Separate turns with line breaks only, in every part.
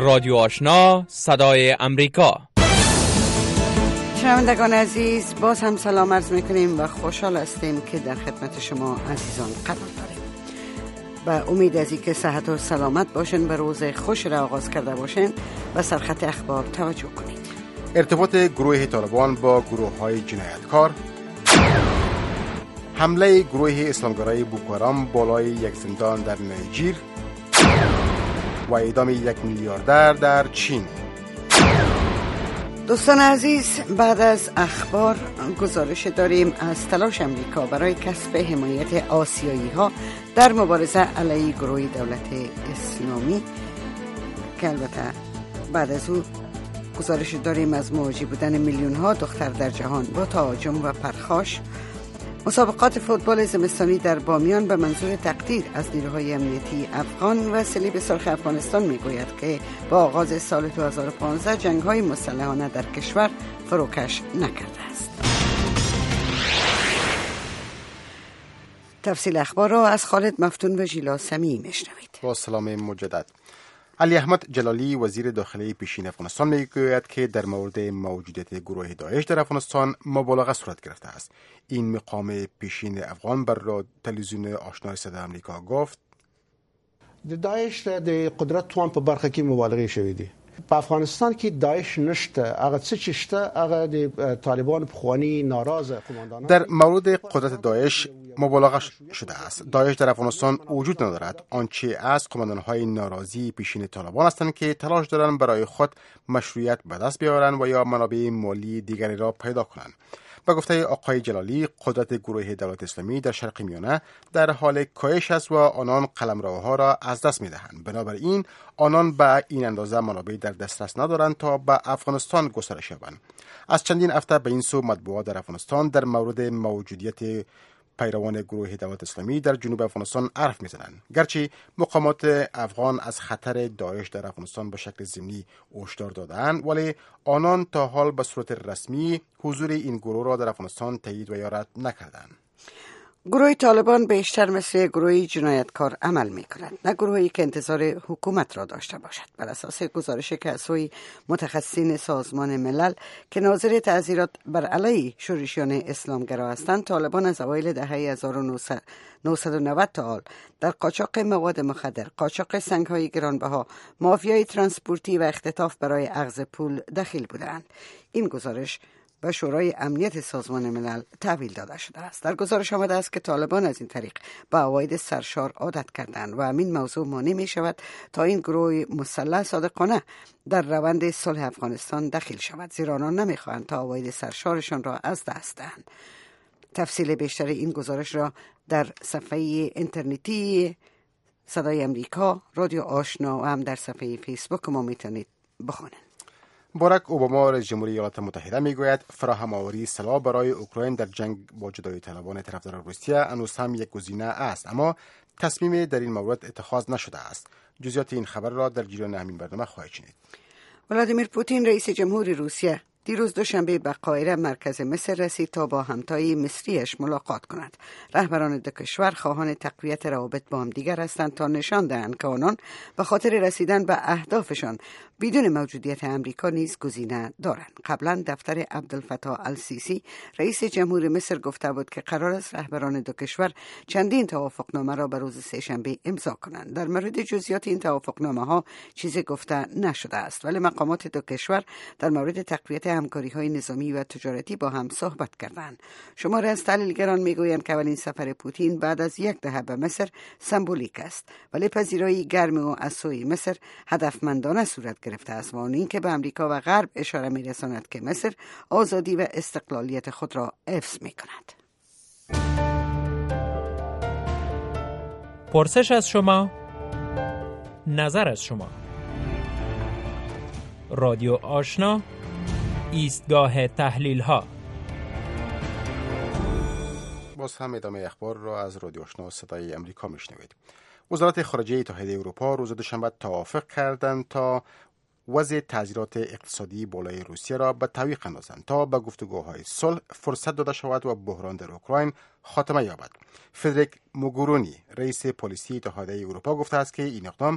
رادیو آشنا صدای امریکا.
شنوندگان عزیز، باز هم سلام عرض میکنیم و خوشحال هستیم که در خدمت شما عزیزان قرار داریم. با امید از اینکه صحت و سلامت باشین، به روز خوش را آغاز کرده باشین و سرخط اخبار توجه کنید.
ارتباط گروه طالبان با گروه‌های جنایتکار، حمله گروه اسلامگرای بوکو حرام بالای یک زندان در نیجر و اعدام یک میلیاردر در چین.
دوستان عزیز، بعد از اخبار گزارش داریم از تلاش امریکا برای کسب حمایت آسیایی ها در مبارزه علیه گروه دولت اسلامی، که البته بعد از او گزارش داریم از مواجه بودن میلیون ها دختر در جهان با تهاجم و پرخاش. مسابقات فوتبال زمستانی در بامیان به منظور تقدیر از نیروهای امنیتی افغان و صلیب سرخ افغانستان میگوید که با آغاز سال 2015 جنگ‌های مسلحانه در کشور فروکش نکرده است. تفصیل اخبار را از خالد مفتون و ژیلا سمیعی میشنوید.
با سلام مجدد. علی احمد جلالی وزیر داخلی پیشین افغانستان میگوید که در مورد موجودیت گروه داعش در افغانستان مبالغه صورت گرفته است. این مقام پیشین افغان بر تلویزیون آشنا صدای امریکا گفت:
د داعش د قدرت توان په برخه کې مبالغه شوې دي. په افغانستان کې داعش نشته، هغه څه چې شته هغه د طالبان پخوانی ناراض قماندانان.
در مورد قدرت داعش مبالغه شده است. داعش در افغانستان وجود ندارد. آنچه از قماندانهای ناراضی پیشین طالبان هستند که تلاش دارند برای خود مشروعیت به دست بیاورند و یا منابع مالی دیگری را پیدا کنند. به گفته آقای جلالی، قدرت گروه دولت اسلامی در شرق میانه در حال کاهش است و آنان قلمروها را از دست می‌دهند. بنابراین آنان به این اندازه منابع در دسترس ندارند تا به افغانستان گسترش یابند. از چندین هفته به این سو مطبوعات در افغانستان در مورد موجودیت پیروان گروه دولت اسلامی در جنوب افغانستان حرف میزنند. گرچه مقامات افغان از خطر داعش در افغانستان به شکل ضمنی هشدار دادند، ولی آنان تا حال به صورت رسمی حضور این گروه را در افغانستان تایید و یا رد نکردند.
گروه طالبان بیشتر مثل گروه جنایتکار عمل می کند، نه گروهی که انتظار حکومت را داشته باشد. بر اساس گزارشی که از سوی متخصصین سازمان ملل که ناظر تعزیرات بر علیه شورشیان اسلامگرا هستند، طالبان از اوایل دهه 1990 تا حال در قاچاق مواد مخدر، قاچاق سنگ‌های گرانبها، مافیای ترانسپورتی و اختطاف برای اخذ پول دخیل بودند. این گزارش به شورای امنیت سازمان ملل تحویل داده شده است. در گزارش آمده است که طالبان از این طریق به عواید سرشار عادت کردند و همین موضوع مانع می شود تا این گروه مسلح صادقانه در روند صلح افغانستان دخیل شود، زیرا آنان نمی خواهند تا عواید سرشارشان را از دست دهند. تفصیل بیشتر این گزارش را در صفحه اینترنتی صدای امریکا، رادیو آشنا و هم در صفحه فیسبوک ما میتونید بخونید.
باراک اوباما رئیس جمهوری ایالات متحده میگوید فراهم آوری سلاح برای اوکراین در جنگ با جدایی طلبان طرفدار روسیه هنوز هم یک گزینه است، اما تصمیمی در این مورد اتخاذ نشده است. جزئیات این خبر را در جریان همین برنامه خواهید شنید.
ولادیمیر پوتین رئیس جمهور روسیه دیروز دوشنبه به قاهره مرکز مصر رسید تا با همتای مصریش ملاقات کند. رهبران دو کشور خواهان تقویت روابط با هم دیگر هستند تا نشان دهند که آنان به خاطر رسیدن به اهدافشان بدون موجودیت امریکا نیز گزینه دارند. قبلا دفتر عبدالفتاح السیسی رئیس جمهور مصر گفته بود که قرار است رهبران دو کشور چندین توافقنامه را به روز سه‌شنبه امضا کنند. در مورد جزئیات این توافقنامه ها چیزی گفته نشده است، ولی مقامات دو کشور در مورد تقویت همکاری‌های نظامی و تجارتی با هم صحبت کردند. شماری از تحلیلگران میگویند که اولین سفر پوتین بعد از یک دهه به مصر سمبولیک است، ولی پذیرایی گرم او از سوی مصر هدفمندانه صورت گرفته است و این که به امریکا و غرب اشاره می‌رساند که مصر آزادی و استقلالیت خود را حفظ می‌کند.
پرسش از شما، نظر از شما. رادیو آشنا، ایستگاه تحلیل ها.
باز هم ادامه اخبار را از رادیو آشنا صدای امریکا میشنوید. وزارت خارجه اتحادیه اروپا روز دوشنبه توافق کردند تا وضع تعزیرات اقتصادی بالای روسیه را به تعویق اندازند تا به گفتگوهای صلح فرصت داده شود و بحران در اوکراین خاتمه یابد. فدریک موگورونی رئیس پلیسی اتحادیه اروپا گفته است که این اقدام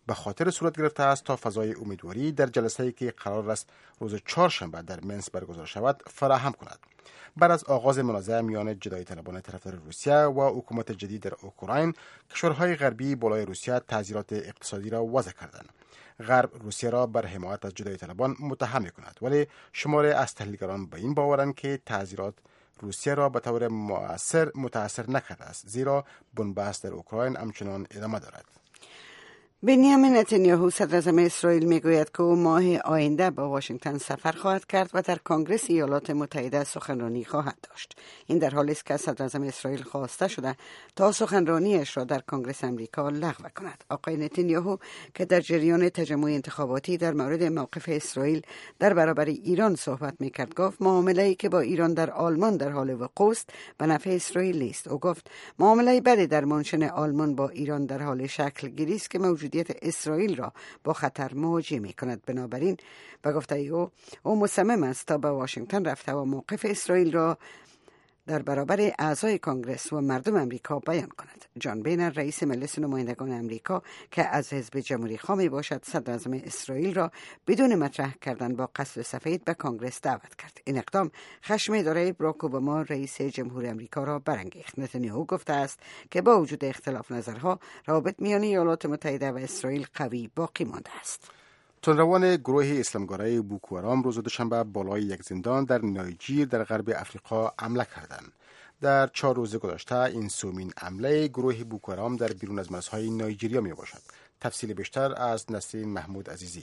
به خاطر صورت گرفته است تا فضای امیدواری در جلسه‌ای که قرار است روز چهارشنبه در منسک برگزار شود فراهم کند. بعد از آغاز منازعه میان جدایی طلبان طرفدار روسیه و حکومت جدید در اوکراین، کشورهای غربی بالای روسیه تعزیرات اقتصادی را وضع کردند. غرب روسیه را بر حمایت از جدایی طلبان متهم می‌کند، ولی شماری از تحلیلگران به این باورند که تعزیرات روسیه را به طور متأثر نکرده است، زیرا بنبست در اوکراین همچنان ادامه دارد.
بنیامین نتانیاهو صدراعظم اسرائیل میگوید که او ماه آینده به واشنگتن سفر خواهد کرد و در کنگره ایالات متحده سخنرانی خواهد داشت. این در حالی است که صدراعظم اسرائیل خواسته شده تا سخنرانیش را در کنگره امریکا لغو کند. آقای نتانیاهو که در جریان تجمع انتخاباتی در مورد موقف اسرائیل در برابر ایران صحبت میکرد، گفت معامله‌ای که با ایران در آلمان در حال وقوع است به نفع اسرائیل نیست. او گفت معامله بدی در منشن آلمان با ایران در حال شکل گیری است که موجودیت اسرائیل را با خطر مواجه می کند. بنابراین به گفته او مصمم است تا به واشنگتن رفته و موقف اسرائیل را در برابر اعضای کنگرس و مردم امریکا بیان کند. جان بینر رئیس مجلس نمایندگان امریکا که از حزب جمهوری خواه می باشد، صدراعظم اسرائیل را بدون مطرح کردن با قصر سفید به کنگرس دعوت کرد. این اقدام خشم اداره باراک اوباما رئیس جمهور امریکا را برانگیخت. نتانیاهو گفته است که با وجود اختلاف نظرها روابط میان ایالات متحده و اسرائیل قوی باقی مانده است.
تندروان گروه اسلامگرای بوکو حرام روز دوشنبه بالای یک زندان در نایجیر در غرب افریقا حمله کردند. در 4 روز گذشته این سومین حمله گروه بوکو حرام در بیرون از مرزهای نایجیریا می باشد. تفصیل بیشتر از نسرین محمود عزیزی.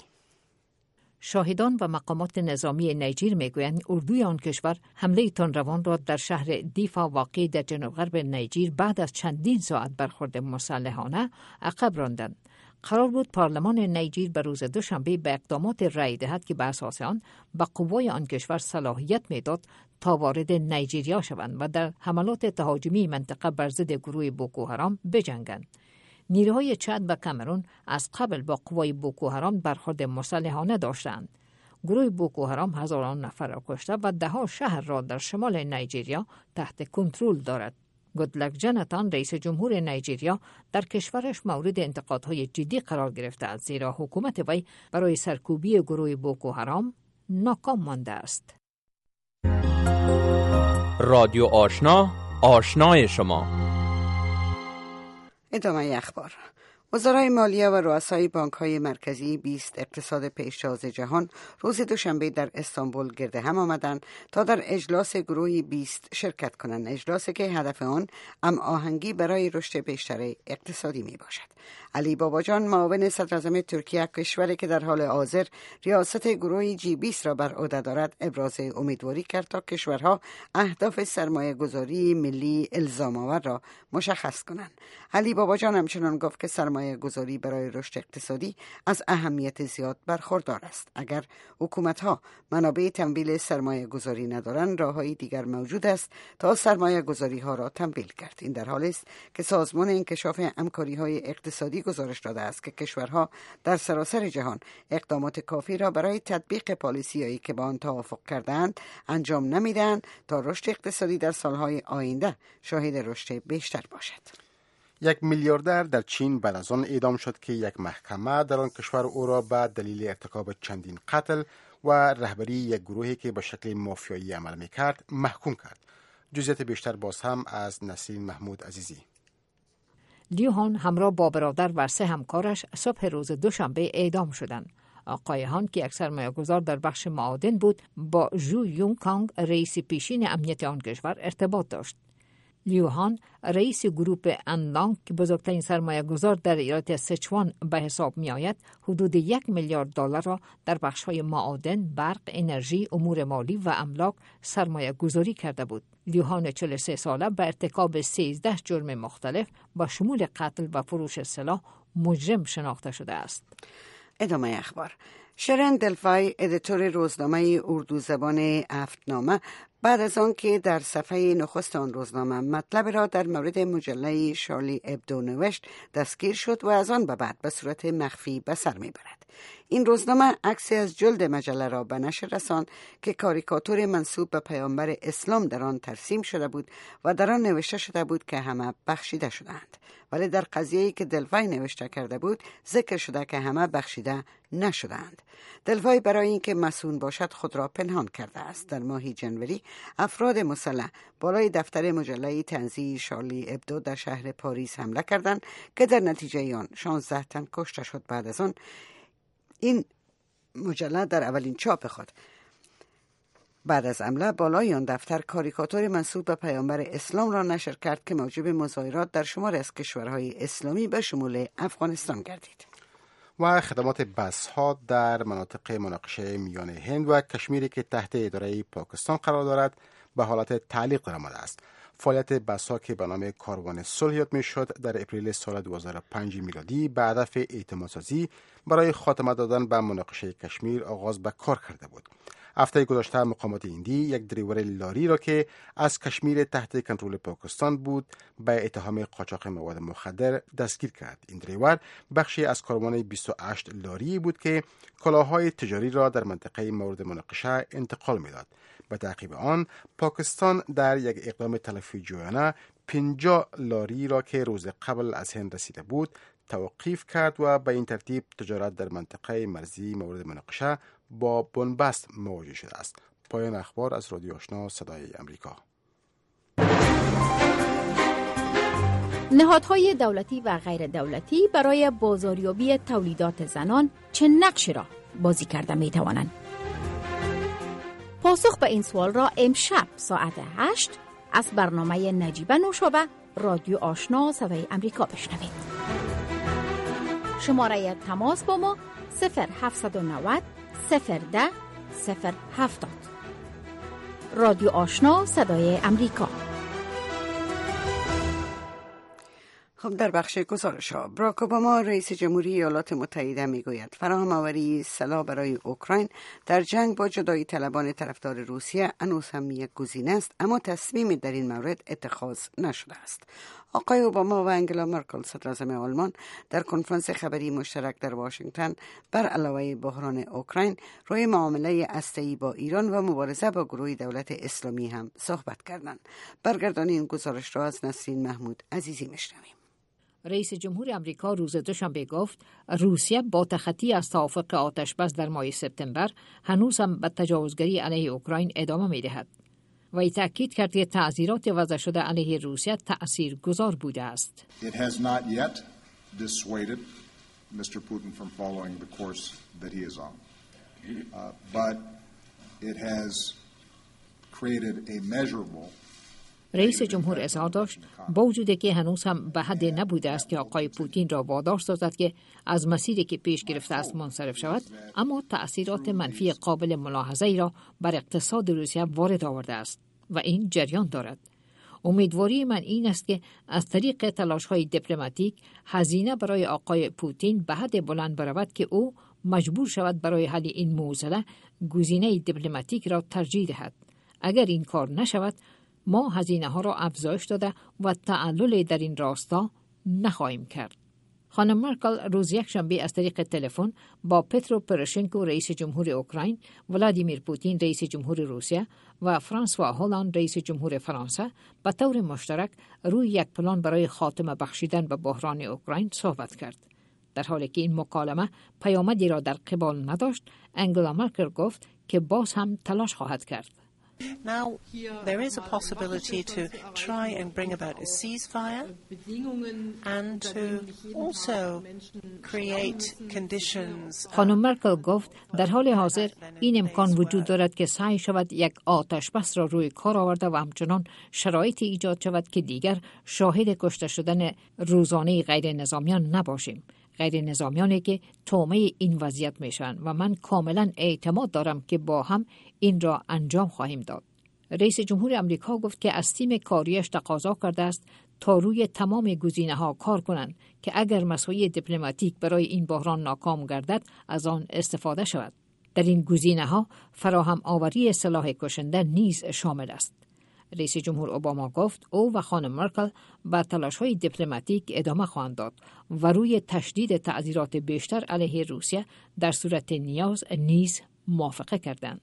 شاهدان و مقامات نظامی نیجر میگویند اردوی آن کشور حمله تندروان را در شهر دیفا واقع در جنوب غرب نیجر بعد از چندین ساعت برخورد مسلحانه عقب راندند. قرار بود پارلمان نیجر به روز دوشنبه به اقدامات رأی دهد که به اساس آن به قوای آن کشور صلاحیت میداد تا وارد نیجریه شوند و در حملات تهاجمی منطقه بر ضد گروه بوکو حرام بجنگند. نیروهای چاد و کامرون از قبل با قوای بوکو حرام برخورد مسلحانه داشتند. گروه بوکو حرام هزاران نفر را کشته و دهها شهر را در شمال نیجریه تحت کنترل دارد. گودلک جاناتان رئیس جمهور نیجریه در کشورش مورد انتقادهای جدی قرار گرفته است، زیرا حکومت وی برای سرکوبی گروه بوکو حرام ناکام مانده است.
رادیو آشنا، آشنای شما.
ادامه اخبار. وزرای مالیه و رؤسای بانک‌های مرکزی 20 اقتصاد پیشتاز جهان روز دوشنبه در استانبول گرد هم آمدند تا در اجلاس گروهی 20 شرکت کنند. اجلاسی که هدف آن هماهنگی برای رشد بیشتر اقتصادی می باشد. علی باباجان معاون صدراعظم ترکیه، کشوری که در حال حاضر ریاست گروه G20 را بر عهده دارد، ابراز امیدواری کرد تا کشورها اهداف سرمایه گذاری ملی الزام‌آور را مشخص کنند. علی باباجان همچنان گفت که سرمایه گذاری برای رشد اقتصادی از اهمیت زیاد برخوردار است. اگر حکومت‌ها منابع تمویل سرمایه گذاری ندارند، راه‌های دیگر موجود است تا سرمایه گذاری ها را تمویل کرد. این در حالی است که سازمان انکشاف همکاری‌های اقتصادی گزارش داده است که کشورها در سراسر جهان اقدامات کافی را برای تطبیق پالیسی‌هایی که با آن توافق کردند انجام نمی‌دهند تا رشد اقتصادی در سالهای آینده شاهد رشد بیشتر باشد.
یک میلیاردر در چین بعد از آن اعدام شد که یک محکمه در آن کشور او را به دلیل ارتکاب چندین قتل و رهبری یک گروهی که به شکل مافیایی عمل می‌کرد محکوم کرد. جزئیات بیشتر باز هم از نسرین محمود عزیزی.
لیوهان همراه با برادر و 3 همکارش صبح روز دوشنبه اعدام شدند. آقای هان که یک سرمایه‌گذار در بخش معادن بود، با ژو یونگ کانگ رئیس پیشین امنیت آن کشور ارتباط داشت. لیوهان رئیس گروپ انلانگ که بزرگترین سرمایه‌گذار در ایالت سچوان به حساب می‌آید، حدود 1 میلیارد دلار را در بخش‌های معادن، برق، انرژی، امور مالی و املاک سرمایه‌گذاری کرده بود. لیوهان 43 ساله به ارتکاب 13 جرم مختلف با شمول قتل و فروش سلاح مجرم شناخته شده است.
ادامه اخبار. شرن دلفای ادیتور روزنامه اردو زبان هفت‌نامه بعد از آن که در صفحه نخست آن روزنامه مطلب را در مورد مجله شارلی ابدو نوشت دستگیر شد و از آن به بعد به صورت مخفی به سر میبرد. این روزنامه عکسی از جلد مجله را به نشر رساند که کاریکاتور منسوب به پیامبر اسلام در آن ترسیم شده بود و در آن نوشته شده بود که همه بخشیده شدند، ولی در قضیه‌ای که دلوای نوشته کرده بود ذکر شده که همه بخشیده نشدند. دلوای برای اینکه مسئول باشد خود را پنهان کرده است. در ماه جنوری افراد مسلح بالای دفتر مجله طنزی شارلی ابدو در شهر پاریس حمله کردند که در نتیجه آن 16 تن کشته شد. بعد از آن این مجله در اولین چاپ خود بعد از حمله بالای آن دفتر کاریکاتور منسوب به پیامبر اسلام را نشر کرد که موجب مظاهرات در شماری از کشورهای اسلامی به شمول افغانستان گردید.
و خدمات بس‌ها در مناطق مناقشه میان هند و کشمیری که تحت اداره پاکستان قرار دارد به حالت تعلیق درآمده است. فعالیت بس‌ها که به نام کاروان صلح یاد می‌شد در اپریل سال 2005 میلادی به هدف اعتمادسازی برای خاتمه دادن به مناقشه کشمیر آغاز به کار کرده بود. هفته گذشته مقامات هندی یک دریور لاری را که از کشمیر تحت کنترل پاکستان بود به اتهام قاچاق مواد مخدر دستگیر کرد. این دریور بخشی از کاروان 28 لاری بود که کالاهای تجاری را در منطقه مورد مناقشه انتقال میداد. به تعقیب آن پاکستان در یک اقدام تلافی جویانه 50 لاری را که روز قبل از هند رسیده بود توقیف کرد و به این ترتیب تجارت در منطقه مرزی مورد مناقشه با بنبست مواجه شده است. پایان اخبار از رادیو آشنا صدای امریکا.
نهادهای دولتی و غیر دولتی برای بازاریابی تولیدات زنان چه نقشی را بازی کرده می توانند؟ پاسخ به این سوال را امشب ساعت 8 از برنامه نجیبه نوشابه رادیو آشنا صدای امریکا بشنوید. شماره تماس با ما 0790 010 070. رادیو آشنا صدای امریکا.
خب در بخش گزارش‌ها براک اوباما رئیس جمهوری ایالات متحده میگوید فراهم آوری سلاح برای اوکراین در جنگ با جدایی طلبان طرفدار روسیه هنوز هم یک گزینه است، اما تصمیمی در این مورد اتخاذ نشده است. آقای اوباما و انگلا مرکل صدراعظم آلمان در کنفرانس خبری مشترک در واشنگتن بر علاوه بحران اوکراین روی معامله هسته‌ای با ایران و مبارزه با گروه دولت اسلامی هم صحبت کردند. برگردان این گزارش را از نسرین محمود عزیزی میشنویم.
رئیس جمهور امریکا روز دوشنبه گفت روسیه با تخطی از توافق آتش‌بس در ماه سپتامبر هنوز هم به تجاوزگری علیه اوکراین ادامه می‌دهد. و تأکید کرد که تعزیرات وضع شده علیه روسیه تأثیرگذار بوده است.
It has not yet dissuaded Mr. Putin from following the course that he is on. But it has created a measurable.
رئیس جمهور اظهار داشت با وجودی که هنوز هم به حد نبوده است که آقای پوتین را وادار سازد که از مسیری که پیش گرفته است منصرف شود، اما تأثیرات منفی قابل ملاحظه‌ای را بر اقتصاد روسیه وارد آورده است و این جریان دارد. امیدواری من این است که از طریق تلاش‌های دیپلماتیک هزینه برای آقای پوتین به حد بلند برود که او مجبور شود برای حل این معضله گزینه دیپلماتیک را ترجیح دهد. اگر این کار نشود ما هزینه ها را افزایش داده و تعلل در این راستا نخواهیم کرد. خانم مرکل روز یکشنبه از طریق تلفن با پترو پروشنکو رئیس جمهور اوکراین، ولادیمیر پوتین رئیس جمهور روسیه و فرانسوا هولند رئیس جمهور فرانسه به طور مشترک روی یک پلان برای خاتمه بخشیدن به بحران اوکراین صحبت کرد. در حالی که این مکالمه پیامدی را در قبال نداشت، انگلا مرکل گفت که باز هم تلاش خواهد کرد.
Now, there is a possibility to try and bring about a ceasefire and to also create conditions.
خانم مرکل گفت در حال حاضر این امکان وجود دارد که سعی شود یک آتش بس را روی کار آورده و همچنان شرایطی ایجاد شود که دیگر شاهد کشته شدن روزانه غیر نظامیان نباشیم. غیر نظامیانی که طعمه این وضعیت میشن و من کاملا اعتماد دارم که با هم این را انجام خواهیم داد. رئیس جمهور امریکا گفت که از تیم کاریش تقاضا کرده است تا روی تمام گزینه‌ها کار کنند که اگر مساعی دیپلماتیک برای این بحران ناکام گردد از آن استفاده شود. در این گزینه‌ها فراهم آوری سلاح کشنده نیز شامل است. رئیس جمهور اوباما گفت او و خانم مرکل به تلاش‌های دیپلماتیک ادامه خواهند داد و روی تشدید تعزیرات بیشتر علیه روسیه در صورت نیاز نیز موافقه کردند.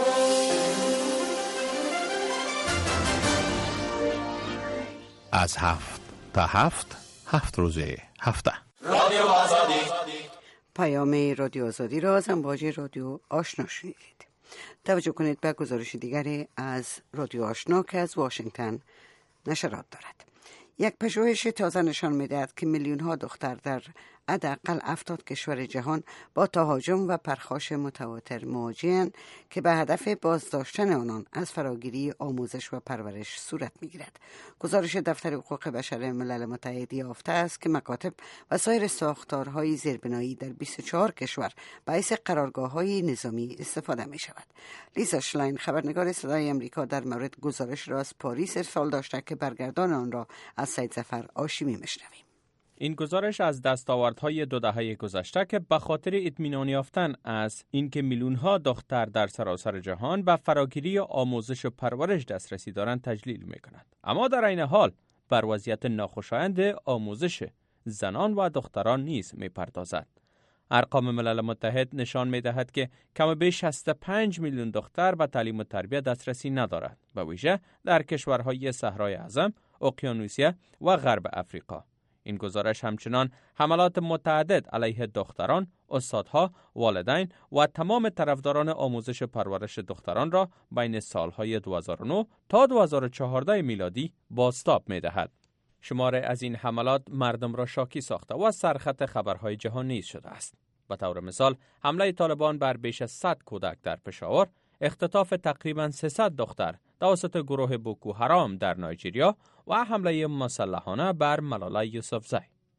از 7 تا 7 روز هفته.
رادیو آزادی. پیام رادیو آزادی را از امواج رادیو آشنا شنیدید. توجه کنید به گزارش دیگری از رادیو آشنا که از واشنگتن نشرات دارد. یک پژوهش تازه نشان می‌دهد که میلیون‌ها دختر در حداقل 70 کشور جهان با تهاجم و پرخاش متواتر مواجه‌اند که به هدف بازداشتن آنان از فراگیری آموزش و پرورش صورت می‌گیرد. گزارش دفتر حقوق بشر ملل متحد یافته است که مکاتب و سایر ساختارهای زیربنایی در 24 کشور باعث قرارگاه‌های نظامی استفاده می‌شود. لیزا شلاین خبرنگار صدای آمریکا در مورد گزارش را از پاریس ارسال داشته که برگردان آن را از سید ظفر هاشمی می‌شنویم.
این گزارش از دستاوردهای 2 دهه گذشته که به خاطر اطمینان یافتن از اینکه میلیون‌ها دختر در سراسر جهان به فراگیری آموزش و پرورش دسترسی دارند تجلیل می‌کند. اما در عین حال بر وضعیت ناخوشایند آموزش زنان و دختران نیز می‌پردازد. ارقام ملل متحد نشان می‌دهد که کم بیش 65 میلیون دختر به تعلیم و تربیت دسترسی ندارد، به ویژه در کشورهای صحرای اعظم، اقیانوسیه و غرب افریقا. این گزارش همچنان حملات متعدد علیه دختران، استادها، والدین و تمام طرفداران آموزش پرورش دختران را بین سالهای 2009 تا 2014 میلادی بازتاب می‌دهد. شماره از این حملات مردم را شاکی ساخته و سرخط خبرهای جهان نیز شده است. به طور مثال، حمله طالبان بر بیش از 100 کودک در پشاور، اختطاف تقریباً 300 دختر توسط گروه بوکو حرام در نایجریا و حمله مسلحانه بر ملاله یوسفزی.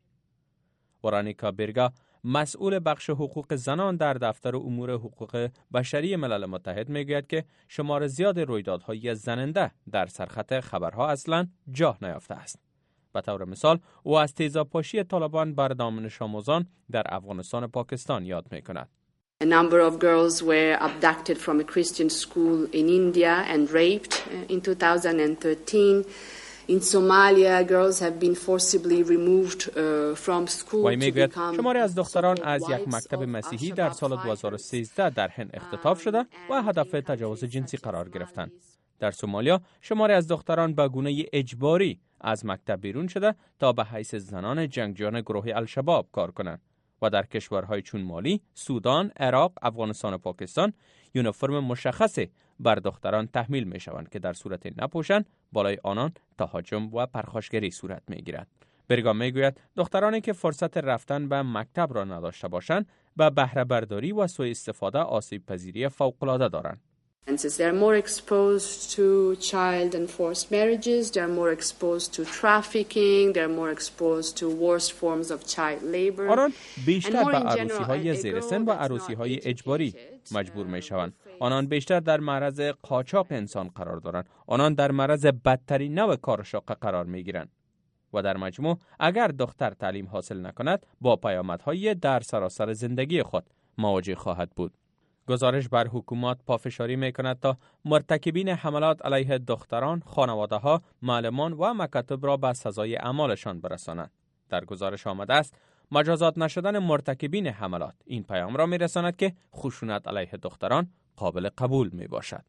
ورانیکا بیرگا، مسئول بخش حقوق زنان در دفتر امور حقوق بشری ملل متحد میگوید که شمار زیاد رویدادهای زننده در سرخط خبرها اصلاً جا نیافته است. به طور مثال، او از تیزاب‌پاشی طالبان بر دانش آموزان در افغانستان و پاکستان یاد می‌کند.
A number of girls were abducted from a Christian school in India and raped in 2013. In Somalia, girls have been forcibly removed from school to become
شماری از دختران از یک مکتب مسیحی در سال 2013 در هند اختطاف شده و هدف تجاوز جنسی قرار گرفتند. در سومالیا، شماری از دختران به گونه اجباری از مکتب بیرون شده تا به حیث زنان جنگجویان گروه الشباب کار کنند. و در کشورهای چون مالی، سودان، عراق، افغانستان و پاکستان یونیفرم مشخصی بر دختران تحمیل می شوند که در صورت نپوشند بالای آنان تهاجم و پرخاشگری صورت می گیرد. برگا می گوید دخترانی که فرصت رفتن به مکتب را نداشته باشند به بهره برداری و سوء استفاده آسیب پذیری فوق العاده دارند.
They are more exposed to child and forced marriages, they are more exposed to trafficking, they are more exposed to worst forms of child labor.
آنان بیشتر به عروسی‌های زیر سن و عروسی‌های اجباری مجبور می‌شوند. آنان بیشتر در معرض قاچاق انسان قرار دارند. آنان در معرض بدترین نوع کار شاق قرار می‌گیرند. و در مجموع اگر دختر تعلیم حاصل نکند با پیامدهای در سراسر زندگی خود مواجه خواهد بود. گزارش بر حکومت پافشاری می‌کند تا مرتکبین حملات علیه دختران، خانواده‌ها، معلمان و مکاتب را به سزای اعمالشان برسانند. در گزارش آمده است مجازات نشدن مرتکبین حملات این پیام را می‌رساند که خشونت علیه دختران قابل قبول می‌باشد.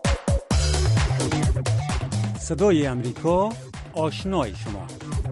صدای امریکا، آشنای شما.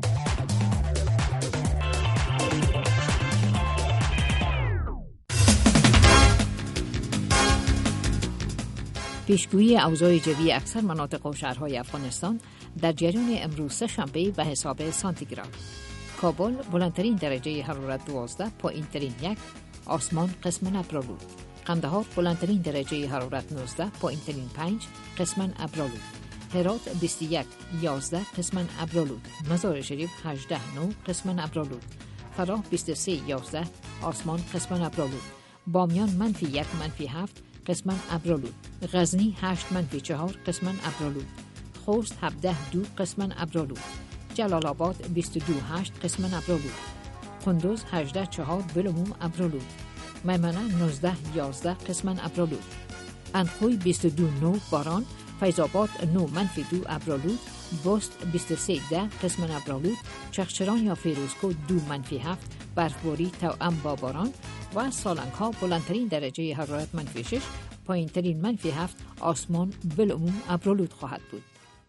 پیشگویی اوضاع جوی اکثر مناطق و شهرهای افغانستان در جریان امروز سه‌شنبه به حساب سانتیگراد. کابل بلندترین درجه حرارت 12، پایین‌ترین 1، آسمان قسماً ابرآلود. قندهار بلندترین درجه حرارت 19، پایین‌ترین 5، قسماً ابرآلود. هرات 21، 11، قسماً ابرآلود. مزار شریف 18، 9، قسماً ابرآلود. فراه 23، 11، آسمان قسماً ابرآلود. بامیان -1، -7، قسماً ابرآلود. غزنی 8، -4، قسماً ابرآلود. خوست 17، 2، قسماً ابرآلود. جلال آباد 22، 8، قسماً ابرآلود. قندوز 18، 4، بالعموم ابرآلود. میمنه 19، 11، قسماً ابرآلود. اندخوی 22، 9، باران. فیض‌آباد 9-2 ابرالود، بست 23-10 قسم ابرالود، چغچران یا فیروزکو 2-7 برفباری توأم با باران و سالنگ ها بلندترین درجه حرارت -6 پایینترین -7 آسمان بالعموم ابرالود خواهد بود.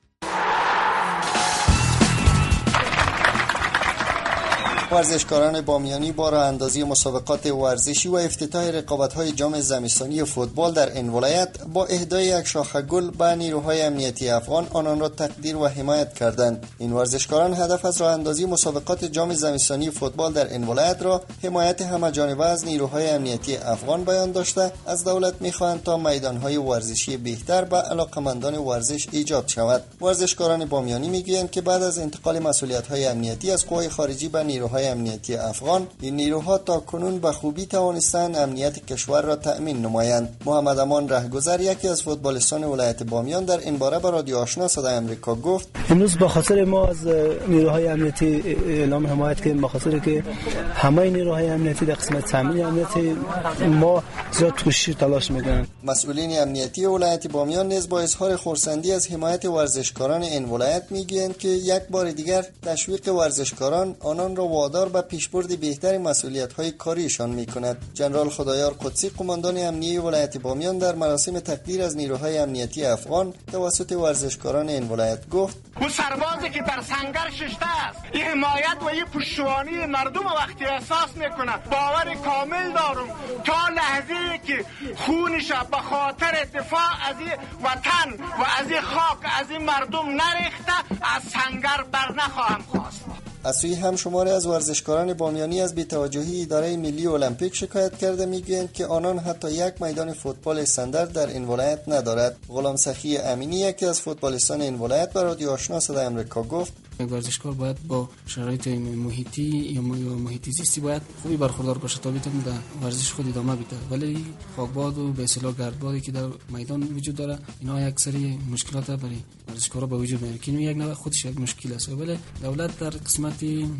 ورزشکاران بامیانی با راه اندازی مسابقات ورزشی و افتتاح رقابت‌های جام زمستانی فوتبال در این ولایت با اهدای یک شاخه گل به نیروهای امنیتی افغان آنان را تقدیر و حمایت کردند. این ورزشکاران هدف از راه اندازی مسابقات جام زمستانی فوتبال در این ولایت را حمایت همه‌جانبه از نیروهای امنیتی افغان بیان داشته از دولت می‌خواهند تا میدان‌های ورزشی بهتر به علاقه‌مندان ورزش ایجاد شود. ورزشکاران بامیانی می‌گویند که بعد از انتقال مسئولیت‌های امنیتی از قوای خارجی به نیروهای امنیتی افغان، این نیروها تا کنون به خوبی توانستند امنیت کشور را تأمین نمایند. محمد امان رهگذر، یکی از فوتبالیستان ولایت بامیان، در این باره به رادیو آشنا صدای آمریکا گفت:
امروز به خاطر ما از نیروهای امنیتی اعلام حمایت کردیم، به خاطر که همه نیروهای امنیتی در قسمت تامین امنیتی ما زیاد کوشش تلاش میکنند.
مسئولین امنیتی ولایت بامیان نیز با اظهار خرسندی از حمایت ورزشکاران این ولایت میگویند که یک بار دیگر تشویق ورزشکاران آنان را وادار به پیشبرد بهتر مسئولیت‌های کاریشان می‌کند. جنرال خدایار قدسی، قماندان امنیتی ولایت بامیان، در مراسم تقدیر از نیروهای امنیتی افغان توسط ورزشکاران این ولایت گفت:
او سربازی که در سنگر ششته است، این حمایت و این پشتوانی مردم وقتی احساس میکنه، باور کامل دارم تا لحظه‌ای که خونش به خاطر دفاع از این وطن و از این خاک از این مردم نریخته، از سنگر بر نخواهم خواست.
از سوی همشماری از ورزشکاران بامیانی از بی‌توجهی اداره ملی المپیک شکایت کرده میگویند که آنان حتی یک میدان فوتبال استاندارد در این ولایت ندارد. غلام سخی امینی، یکی از فوتبالیستان این ولایت، به رادیو آشنا صدای آمریکا گفت:
ورزشکار باید با شرایط محیطی یا محیط زیستی باید خوبی برخوردار باشه تا بتونه در ورزش خود ادامه بده، ولی خاکباد و به اصطلاح گردبادی که در میدان وجود داره، اینا یک سری مشکلات برای ورزشکارا به وجود میاره که یک نوع خودش یک مشکل است، ولی دولت در قسمت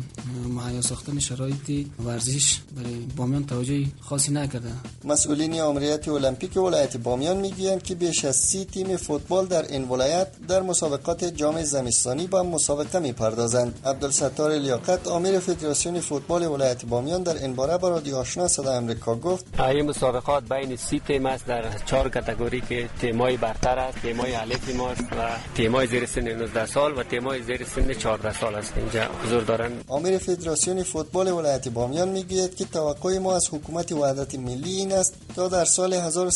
مهیا ساختن شرایط ورزش برای بامیان توجه خاصی نکرده.
مسئولین آمریت المپیک ولایت بامیان میگویند که بیش از 30 تیم فوتبال در این ولایت در مسابقات جام زمستانی با مسابقه میپردازند. عبدالستار لیاقت، امیر فدراسیون فوتبال ولایت بامیان، در این باره با رادیو آشنا صدای آمریکا گفت:
این مسابقات بین 30 تیم است در 4 کاتگوری که تیمای برتر است، تیمای الف ماست و تیمای زیر سن 19 سال و تیمای زیر سن 14 سال است اینجا حضور دارند.
امیر فدراسیون فوتبال ولایت بامیان میگوید که توقع ما از حکومت وحدت ملی این است تا در سال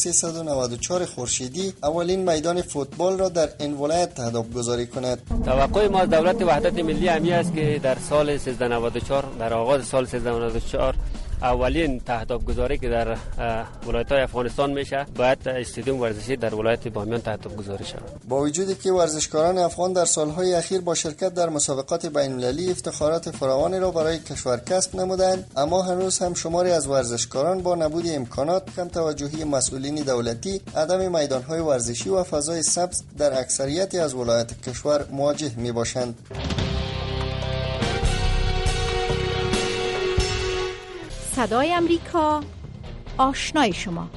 1394 خورشیدی اولین میدان فوتبال را در این ولایت تهداب گذاری کند.
توقع ما از دولت وحدت ملی همی است که در سال 1394 در آغاز سال 1394 اولین تهداب گذاری که در ولایت‌های افغانستان میشه، باید استادیوم ورزشی در ولایت بامیان تهداب گذاری شود.
با وجودی که ورزشکاران افغان در سالهای اخیر با شرکت در مسابقات بین‌المللی افتخارات فراوانی را برای کشور کسب نمودند، اما هنوز هم شماری از ورزشکاران با نبود امکانات، کم توجهی مسئولین دولتی، عدم میدان‌های ورزشی و فضای سبز در اکثریتی از ولایات کشور مواجه میباشند.
صدای آمریکا، آشنای شما.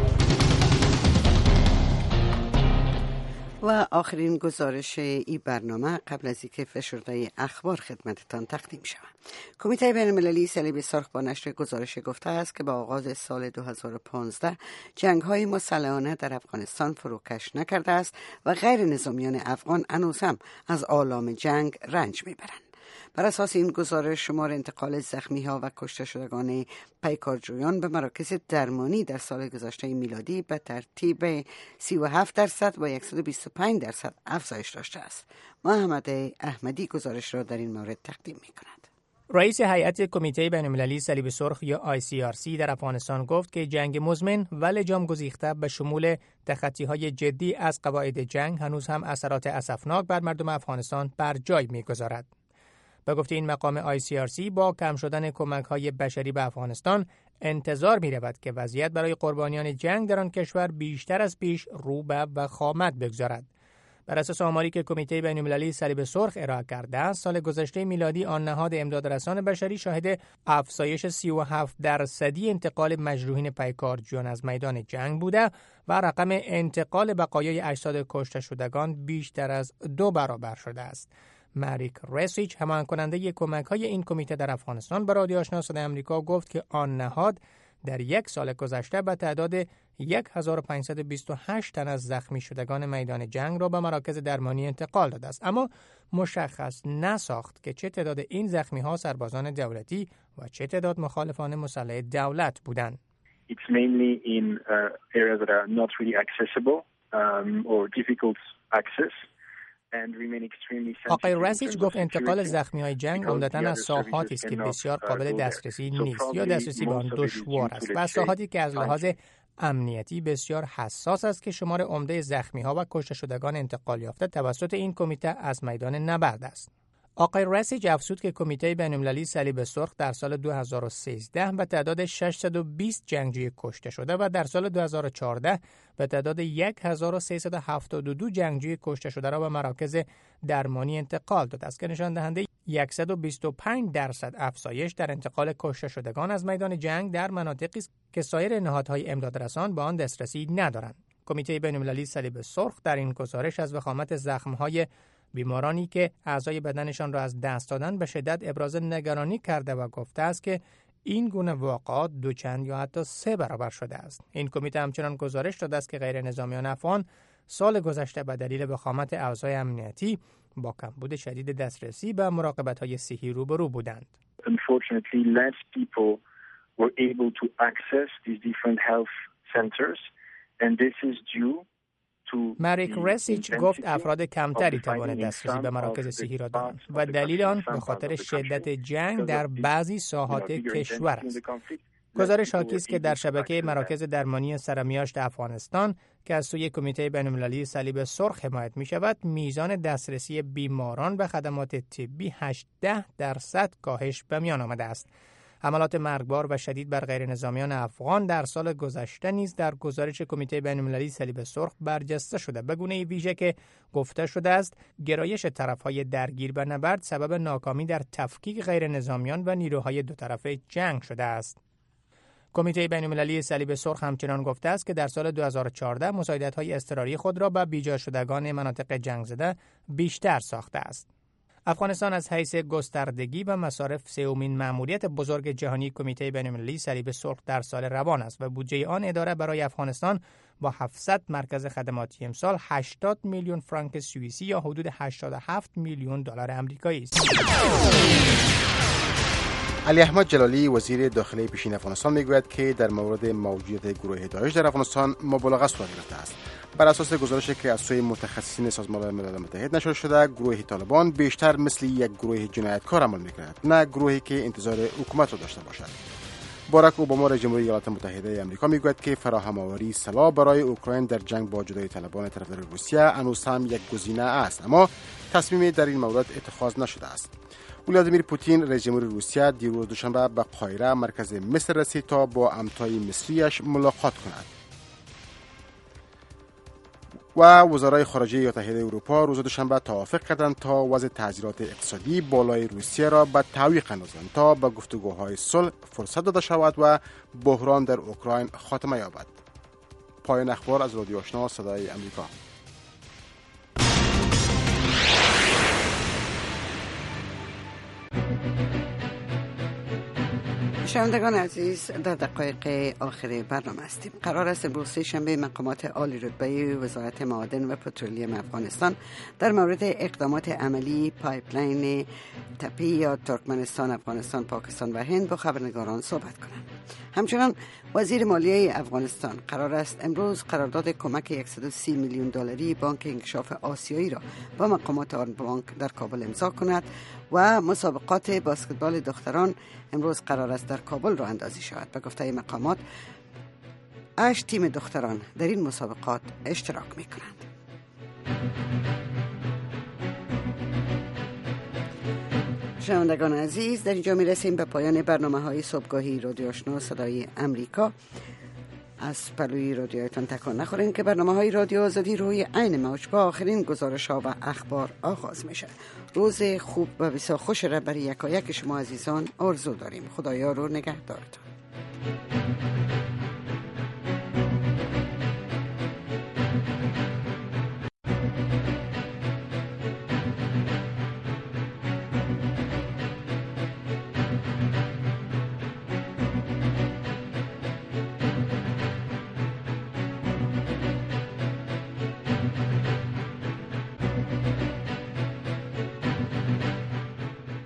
و آخرین گزارش این برنامه قبل از اینکه فشرده اخبار خدمتتان تقدیم شود. کمیته بین‌المللی صلیب سرخ با نشر گزارش گفته است که با آغاز سال 2015 جنگ‌های مسلحانه در افغانستان فروکش نکرده است و غیر نظامیان افغان هنوز هم از آلام جنگ رنج میبرند. بر اساس این گزارش شمار انتقال زخمی‌ها و کشته شدگان پیکارجویان به مراکز درمانی در سال گذشته میلادی به ترتیب 37% و 125% افزایش داشته است. محمد احمدی گزارش را در این مورد تقدیم می‌کند.
رئیس هیئت کمیته بین‌المللی صلیب سرخ یا ICRC در افغانستان گفت که جنگ مزمن و لجام گسیخته به شمول تخطی‌های جدی از قواعد جنگ هنوز هم اثرات اسفناک بر مردم افغانستان بر جای می‌گذارد. به گفته این مقام ICRC با کم شدن کمک‌های بشری به افغانستان انتظار می‌رود که وضعیت برای قربانیان جنگ در آن کشور بیشتر از پیش رو به وخامت بگذارد. بر اساس آماری که کمیته بین‌المللی صلیب سرخ ارائه کرده است، سال گذشته میلادی آن نهاد امدادرسان بشری شاهد افزایش 37% انتقال مجروحین پیکارجویان از میدان جنگ بوده و رقم انتقال بقایای اجساد کشته شدگان بیشتر از 2 برابر شده است. مریک رسیچ، همان کننده کمک‌های این کمیته در افغانستان، به رادیو آشنا صدای آمریکا گفت که آن نهاد در 1 سال گذشته به تعداد 1528 تن از زخمی شدگان میدان جنگ را به مراکز درمانی انتقال داده است، اما مشخص نساخت که چه تعداد این زخمی‌ها سربازان دولتی و چه تعداد مخالفان مسلح دولت بودند.
It's mainly in areas that are not really accessible or difficult access.
آقای رسیچ گفت انتقال زخمی‌های جنگ عمدتاً از ساحاتی است که بسیار قابل دسترسی نیست یا دسترسی به آن دشوار است و ساحاتی که از لحاظ امنیتی بسیار حساس است که شمار عمده زخمی‌ها و کشته شدگان انتقال یافته توسط این کمیته از میدان نبرد است. آقای رسیچ افزود که کمیته بین‌المللی صلیب سرخ در سال 2013 به تعداد 620 جنگجوی کشته شده و در سال 2014 به تعداد 1372 جنگجوی کشته شده را به مراکز درمانی انتقال داده است که نشان دهنده 125% افزایش در انتقال کشته شدگان از میدان جنگ در مناطقی است که سایر نهادهای امدادرسان به آن دسترسی ندارند. کمیته بین‌المللی صلیب سرخ در این گزارش از وخامت زخم‌های بیمارانی که اعضای بدنشان را از دست دادن به شدت ابراز نگرانی کرده و گفته است که این گونه واقعات 2 چند یا حتی 3 برابر شده است. این کمیته همچنان گزارش داده است که غیر نظامیان افغان سال گذشته به دلیل وخامت اعضای امنیتی با کمبود شدید دسترسی به مراقبت‌های صحی روبرو بودند.
Unfortunately, less people were able to access these different health centers and this is due
مریک رسیچ گفت افراد کمتری توان دسترسی به مراکز صحی را دارند و دلیل آن به خاطر شدت جنگ در بعضی ساحات کشور است. گزارش حاکی است که در شبکه مراکز درمانی سرمیاشت افغانستان که از سوی کمیته بین‌المللی صلیب سرخ حمایت می شود، میزان دسترسی بیماران به خدمات طبی 18% کاهش به میان آمده است. حملات مرگبار و شدید بر غیر نظامیان افغان در سال گذشته نیز در گزارش کمیته بین‌المللی صلیب سرخ برجسته شده، به گونه ویژه که گفته شده است گرایش طرف‌های درگیر به نبرد سبب ناکامی در تفکیک غیر نظامیان و نیروهای دو طرفه جنگ شده است. کمیته بین‌المللی صلیب سرخ همچنان گفته است که در سال 2014 مساعدت‌های اضطراری خود را به بیجا شدگان مناطق جنگ زده بیشتر ساخته است. افغانستان از حیث گستردگی و مصارف سومین مأموریت بزرگ جهانی کمیته بین‌المللی صلیب سرخ در سال روان است و بودجه آن اداره برای افغانستان با 700 مرکز خدماتی امسال 80 میلیون فرانک سوئیسی یا حدود 87 میلیون دلار آمریکایی است.
علی احمد جلالی وزیر داخلی پیشین افغانستان میگوید که در مورد موجودیت گروه داعش در افغانستان مبالغه صورت گرفته است. بر اساس گزارشی که از سوی متخصصین سازمان ملل متحد نشر شده، گروه طالبان بیشتر مثل یک گروه جنایتکار عمل میکند، نه گروهی که انتظار حکومت را داشته باشد. باراک اوباما رئیس جمهوری ایالات متحده آمریکا میگوید که فراهم آوری سلاح برای اوکراین در جنگ با جدای طالبان طرفدار روسیه هنوز هم یک گزینه است، اما تصمیمی در این مورد اتخاذ نشده است. ولادیمیر پوتین رئیس جمهور روسیه دیروز دوشنبه به قاهره مرکز مصر رسید تا با همتای مصریش ملاقات کند. و وزرای خارجه ایالات متحده اروپا روز دوشنبه توافق کردند تا وضع تعزیرات اقتصادی بالای روسیه را به تعویق اندازند تا به گفتگوهای صلح فرصت داده شود و بحران در اوکراین خاتمه یابد. پایان اخبار از رادیو آشنا صدای آمریکا.
شنوندگان عزیز، در دقایق آخر برنامه هستیم. قرار است امروز سه‌شنبه مقامات عالی رتبه وزارت معادن و پترولیوم افغانستان در مورد اقدامات عملی پایپلاین تپه یا ترکمنستان، افغانستان، پاکستان و هند با خبرنگاران صحبت کنند. همچنان وزیر مالیه افغانستان قرار است امروز قرارداد کمک 130 میلیون دلاری بانک انکشاف آسیایی را با مقامات آن بانک در کابل امضا کند و مسابقات بسکتبال دختران امروز قرار است در کابل راه اندازی شود. به گفته مقامات 8 تیم دختران در این مسابقات اشتراک می کنند. شنوندگان عزیز، در اینجا می رسیم به پایان برنامه های صبحگاهی رادیو آشنا صدای امریکا. از پلوی رادیویتان تکان نخورین که برنامه‌های رادیو آزادی روی عین موج با آخرین گزارش‌ها و اخبار آغاز میشه. روز خوب و بسیار خوش را برای یکایک شما عزیزان آرزو داریم. خدایا رو نگهدارتان.